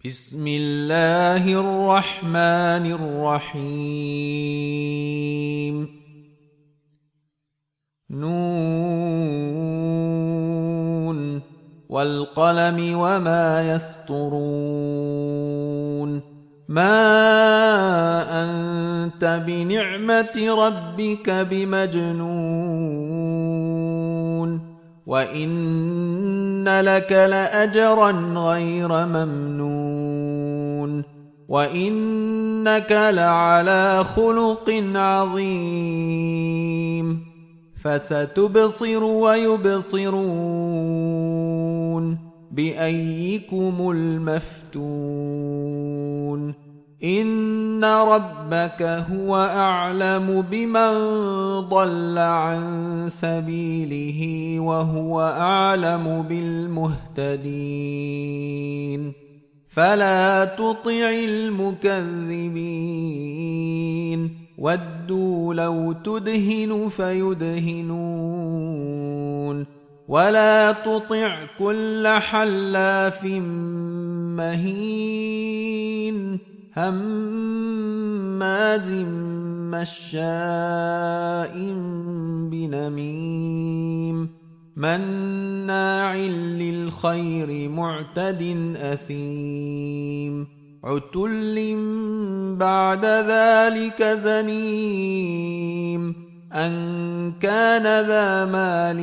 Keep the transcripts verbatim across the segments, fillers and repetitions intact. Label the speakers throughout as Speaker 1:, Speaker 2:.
Speaker 1: بسم الله الرحمن الرحيم نون والقلم وما يسطرون ما أنت بنعمة ربك بمجنون وإن لك لأجرا غير ممنون وإنك لعلى خلق عظيم فستبصر ويبصرون بأيكم المفتون إن ربك هو أعلم بمن ضل عن سبيله وهو أعلم بالمهتدين فلا تطع المكذبين ودوا لو تدهن فيدهنون ولا تطع كل حلاف مهين هماز مشاء بنميم مناع للخير معتد أثيم عتل بعد ذلك زنيم أن كان ذا مال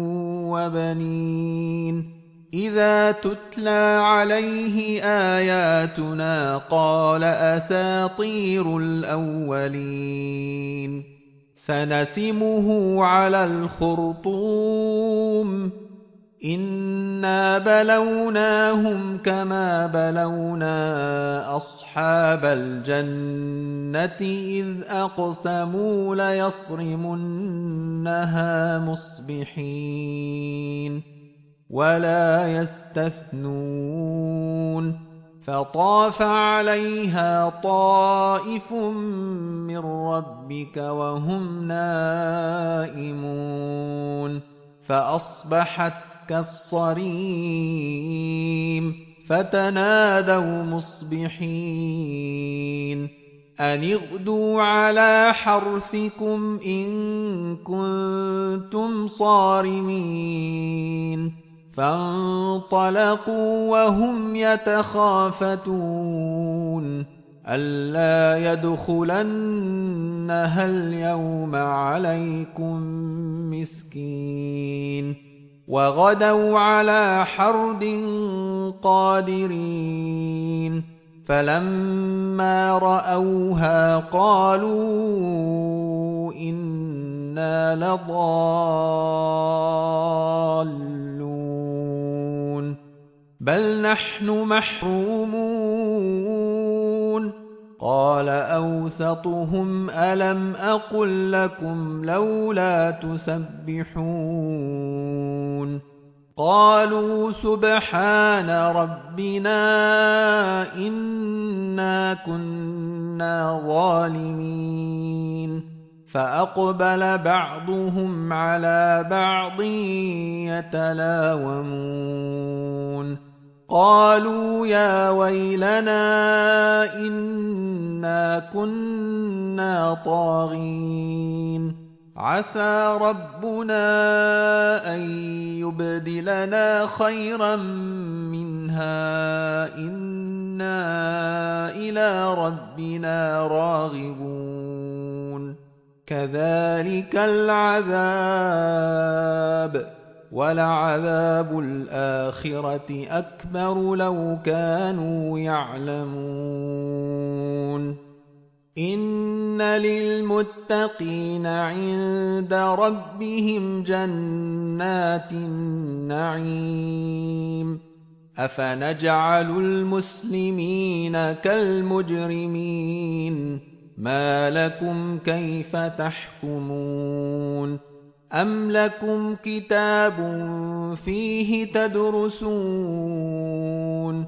Speaker 1: وبنين إذا تتلى عليه آياتنا قال أساطير الأولين سنسمه على الخرطوم إنا بلوناهم كما بلونا أصحاب الجنة إذ أقسموا ليصرمنها مصبحين ولا يستثنون فطاف عليها طائف من ربك وهم نائمون فأصبحت كالصريم فتنادوا مصبحين أن اغدوا على حرثكم إن كنتم صارمين فانطلقوا وهم يتخافتون ألا يدخلنها اليوم عليكم مسكين وغدوا على حرد قادرين فلما رأوها قالوا إنا لضالون بل نحن محرومون قال أوسطهم ألم أقل لكم لولا تسبحون قالوا سبحان ربنا إنا كنا ظالمين فأقبل بعضهم على بعض يتلاومون قالوا يا ويلنا إنا كنا طاغين عسى ربنا أن يبدلنا خيرا منها إنا إلى ربنا راغبون كذلك العذاب ولعذاب الآخرة أكبر لو كانوا يعلمون إن للمتقين عند ربهم جنات النعيم أفنجعل المسلمين كالمجرمين ما لكم كيف تحكمون أم لكم كتاب فيه تدرسون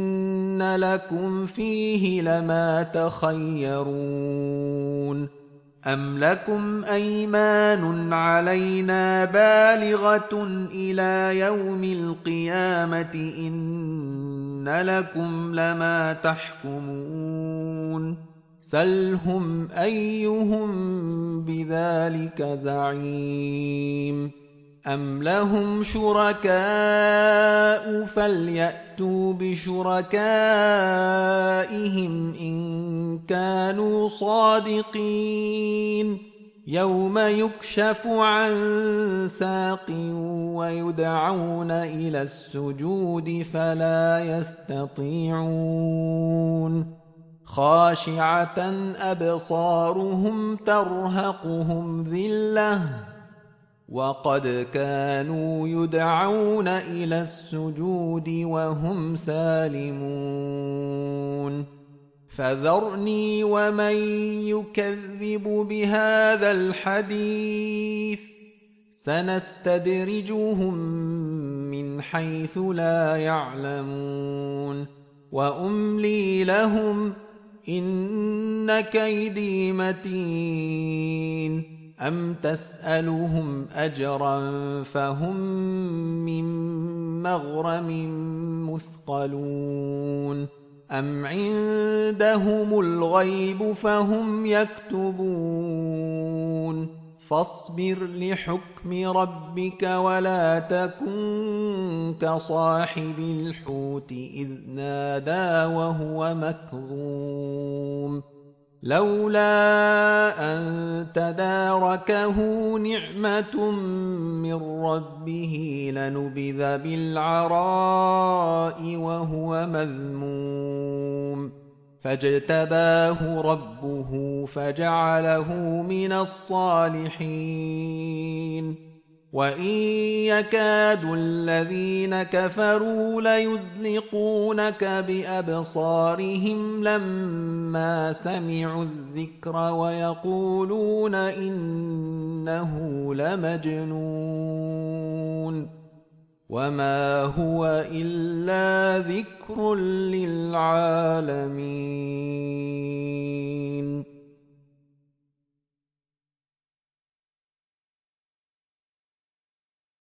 Speaker 1: إن لكم فيه لما تخيرون أم لكم أيمان علينا بالغة إلى يوم القيامة إن لكم لما تحكمون سلهم أيهم بذلك زعيم أم لهم شركاء فليأتوا بشركائهم إن كانوا صادقين يوم يكشف عن ساق ويدعون إلى السجود فلا يستطيعون خاشعة أبصارهم ترهقهم ذلة وقد كانوا يدعون إلى السجود وهم سالمون فذرني ومن يكذب بهذا الحديث سنستدرجهم من حيث لا يعلمون وأملي لهم إن كيدي متين أم تسألهم أجرا فهم من مغرم مثقلون أم عندهم الغيب فهم يكتبون فاصبر لحكم ربك ولا تكن كصاحب الحوت إذ نادى وهو مكظوم لولا أن تداركه نعمة من ربه لنبذ بالعراء وهو مذموم فاجتباه ربه فجعله من الصالحين وإن يكاد الذين كفروا ليزلقونك بأبصارهم لما سمعوا الذكر ويقولون إنه لمجنون وما هو إلا ذكر للعالمين.